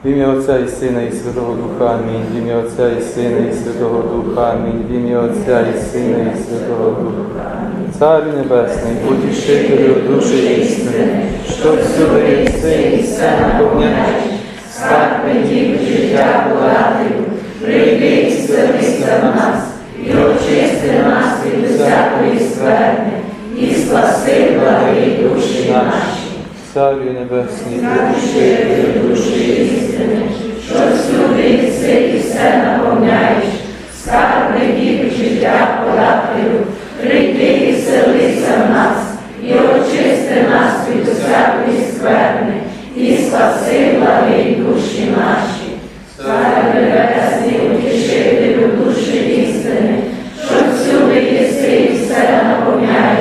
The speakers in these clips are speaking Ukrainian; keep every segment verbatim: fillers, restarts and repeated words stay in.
В ім'я Отця і Сина, і Святого Духа, амінь. В ім'я Отця і Сина, і Святого Духа, амінь. В ім'я Отця і Сина, і Святого Духа. Царю Небесний, утішителю душі істини, що всюди єси і все наповняєш, скарби дів життя волателю, прийди і зцілися в нас, і очисти нас від усякої скверни, і спаси благі душі наші. Царю Небесний, утішителю душі істини, що всюди єси і все наповняєш, скарби дів життя волателю, прийди і вселися в нас, і очисти нас від усякої скверни, і спаси благі душі наші. Царю Небесний, утішителю душі істини, що всюди єси і все наповняєш,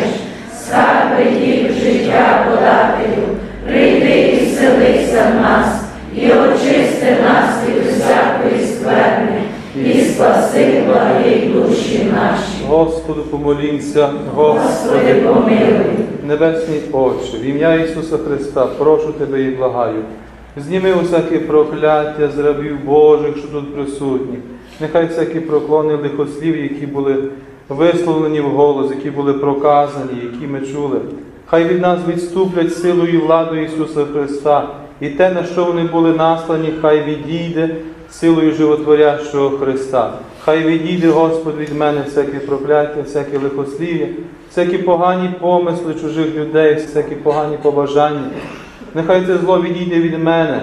скарби дів життя подателю, прийди і вселися в нас, і очисти нас від усякої скверни, і спаси благі душі наші. Господу помолімся, Господи помилуй. Небесний Отче, в ім'я Ісуса Христа, прошу Тебе і благаю, зніми усяке прокляття з рабів Божих, що тут присутні. Нехай всякі проклони лихослів, які були висловлені в голос, які були проказані, які ми чули, хай від нас відступлять силою і владою Ісуса Христа, і те, на що вони були наслані, хай відійде силою животворящого Христа. Хай відійде, Господь, від мене всяке прокляття, всяке лихослів'я, всякі погані помисли чужих людей, всякі погані побажання. Нехай це зло відійде від мене,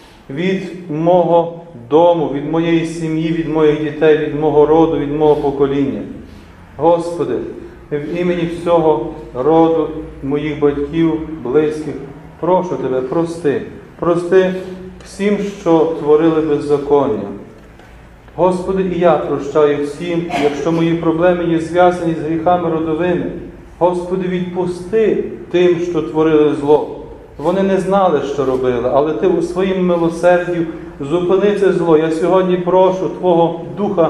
від мого дому, від моєї сім'ї, від моїх дітей, від мого роду, від мого покоління. Господи, в імені всього роду, моїх батьків, близьких, прошу Тебе, прости, прости всім, що творили беззаконня. Господи, і я прощаю всім, якщо мої проблеми є зв'язані з гріхами родовими. Господи, відпусти тим, що творили зло. Вони не знали, що робили, але Ти у своїм милосердю зупини це зло. Я сьогодні прошу Твого Духа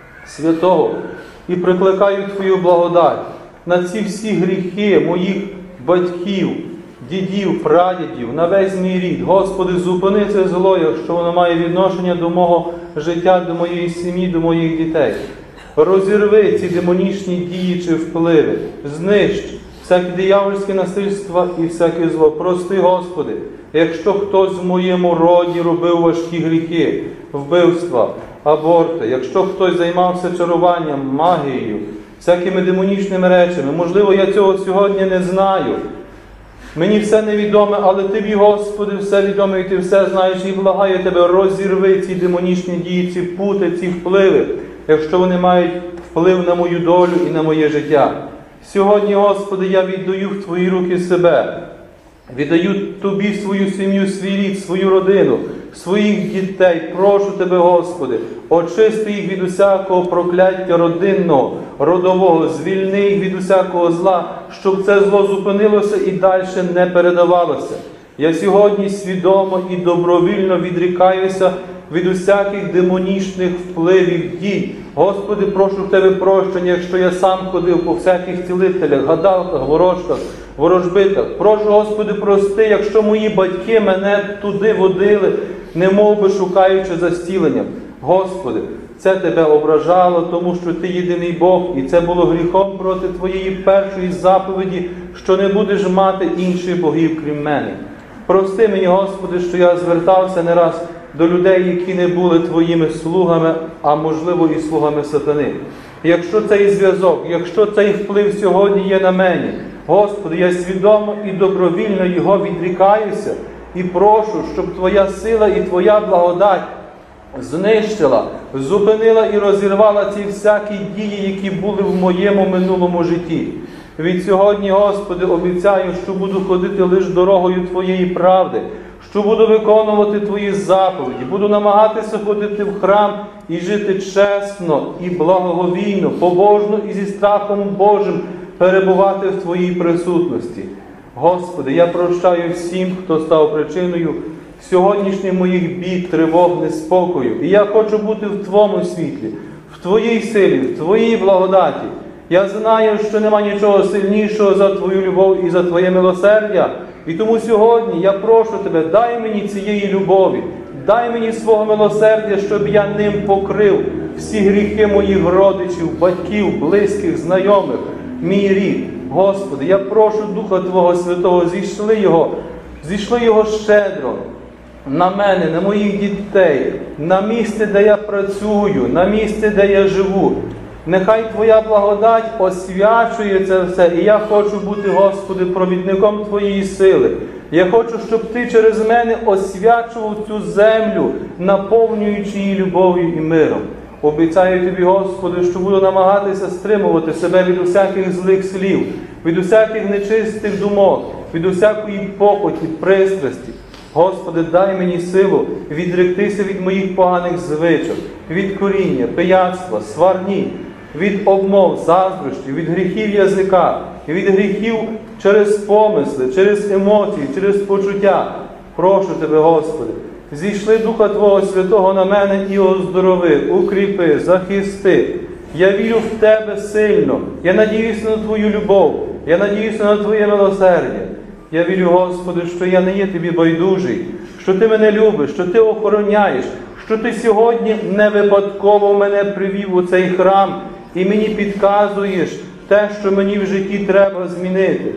Святого і прикликаю Твою благодать на ці всі гріхи моїх батьків, дідів, прадідів, на весь мій рід. Господи, зупини це зло, якщо воно має відношення до мого життя, до моєї сім'ї, до моїх дітей. Розірви ці демонічні дії чи впливи, знищ всякі диявольські насильства і всяке зло. Прости, Господи, якщо хтось в моєму роді робив важкі гріхи, вбивства, аборти, якщо хтось займався чаруванням, магією, всякими демонічними речами, можливо, я цього сьогодні не знаю. Мені все невідоме, але Тобі, Господи, все відоме, і Ти все знаєш, і благаю Тебе, розірви ці демонічні дії, ці пути, ці впливи, якщо вони мають вплив на мою долю і на моє життя. Сьогодні, Господи, я віддаю в Твої руки себе, віддаю Тобі свою сім'ю, свій рід, свою родину, своїх дітей. Прошу Тебе, Господи, очисти їх від усякого прокляття родинного, родового, звільни їх від усякого зла, щоб це зло зупинилося і далі не передавалося. Я сьогодні свідомо і добровільно відрікаюся від усяких демонічних впливів, дій. Господи, прошу в Тебе прощення, якщо я сам ходив по всяких цілителях, гадалках, ворожках, ворожбитах. Прошу, Господи, прости, якщо мої батьки мене туди водили, немов би шукаючи за зціленням. Господи, це Тебе ображало, тому що Ти єдиний Бог, і це було гріхом проти Твоєї першої заповіді, що не будеш мати інших богів, крім мене. Прости мені, Господи, що я звертався не раз до людей, які не були Твоїми слугами, а можливо і слугами сатани. Якщо цей зв'язок, якщо цей вплив сьогодні є на мені, Господи, я свідомо і добровільно його відрікаюся і прошу, щоб Твоя сила і Твоя благодать знищила, зупинила і розірвала ці всякі дії, які були в моєму минулому житті. Від сьогодні, Господи, обіцяю, що буду ходити лише дорогою Твоєї правди, що буду виконувати Твої заповіді, буду намагатися ходити в храм і жити чесно і благоговійно, побожно і зі страхом Божим перебувати в Твоїй присутності. Господи, я прощаю всім, хто став причиною сьогоднішніх моїх бід, тривог, неспокою. І я хочу бути в Твоєму світлі, в Твоїй силі, в Твоїй благодаті. Я знаю, що нема нічого сильнішого за Твою любов і за Твоє милосердя. І тому сьогодні я прошу Тебе, дай мені цієї любові, Дай мені свого милосердя, щоб я ним покрив всі гріхи моїх родичів, батьків, близьких, знайомих, мій рід. Господи, я прошу Духа Твого Святого, зійшли Його, зійшли Його щедро на мене, на моїх дітей, на місце, де я працюю, на місце, де я живу. Нехай Твоя благодать освячує це все, і я хочу бути, Господи, провідником Твоєї сили. Я хочу, щоб Ти через мене освячував цю землю, наповнюючи її любов'ю і миром. Обіцяю Тобі, Господи, що буду намагатися стримувати себе від усяких злих слів, від усяких нечистих думок, від усякої похоті, пристрасті. Господи, дай мені силу відректися від моїх поганих звичок, від коріння, пияцтва, сварні, від обмов, заздрощів, від гріхів язика, від гріхів через помисли, через емоції, через почуття. Прошу Тебе, Господи, зійшли Духа Твого Святого на мене і оздорови, укріпи, захисти. Я вірю в Тебе сильно, я надіюся на Твою любов, я надіюся на Твоє милосердя. Я вірю, Господи, що я не є Тобі байдужий, що Ти мене любиш, що Ти охороняєш, що Ти сьогодні не випадково мене привів у цей храм і мені підказуєш те, що мені в житті треба змінити.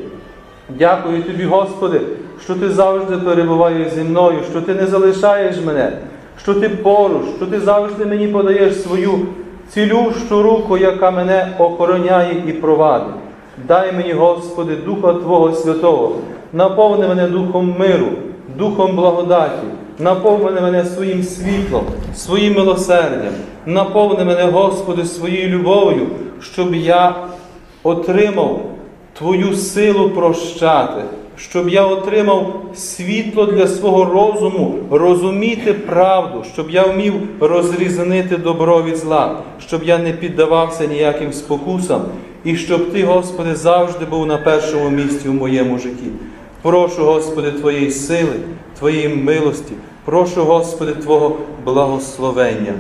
Дякую Тобі, Господи, що Ти завжди перебуваєш зі мною, що Ти не залишаєш мене, що Ти поруч, що Ти завжди мені подаєш свою цілющу руку, яка мене охороняє і провадить. Дай мені, Господи, Духа Твого Святого, наповни мене Духом миру, Духом благодаті, наповни мене своїм світлом, своїм милосердям, наповни мене, Господи, своєю любов'ю, щоб я отримав Твою силу прощати, щоб я отримав світло для свого розуму, розуміти правду, щоб я вмів розрізнити добро від зла, щоб я не піддавався ніяким спокусам, і щоб Ти, Господи, завжди був на першому місці в моєму житті. Прошу, Господи, Твоєї сили, Твоєї милості, прошу, Господи, Твого благословення.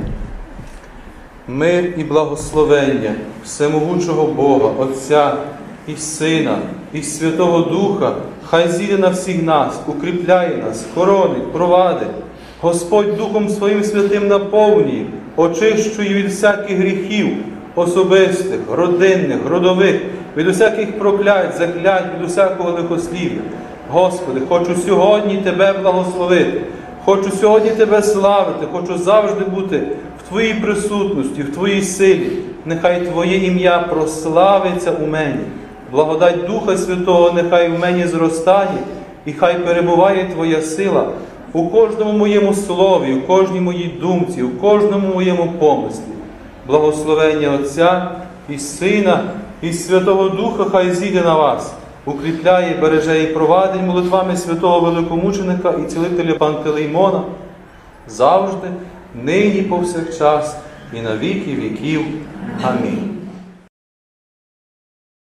Мир і благословення всемогучого Бога, Отця і Сина, і Святого Духа, хай зійде на всіх нас, укріпляє нас, хоронить, провадить. Господь Духом Своїм Святим наповнює, очищує від всяких гріхів, особистих, родинних, родових, від усяких проклять, заклять, від усякого лихослів'я. Господи, хочу сьогодні Тебе благословити, хочу сьогодні Тебе славити, хочу завжди бути в Твоїй присутності, в Твоїй силі. Нехай Твоє ім'я прославиться у мені. Благодать Духа Святого нехай в мені зростає, і хай перебуває Твоя сила у кожному моєму слові, у кожній моїй думці, у кожному моєму помислі. Благословення Отця і Сина, і Святого Духа хай зійде на вас, укріпляє, береже і провадить молитвами святого великомученика і цілителя Пантелеймона, завжди, нині повсякчас і на віки віків. Амінь.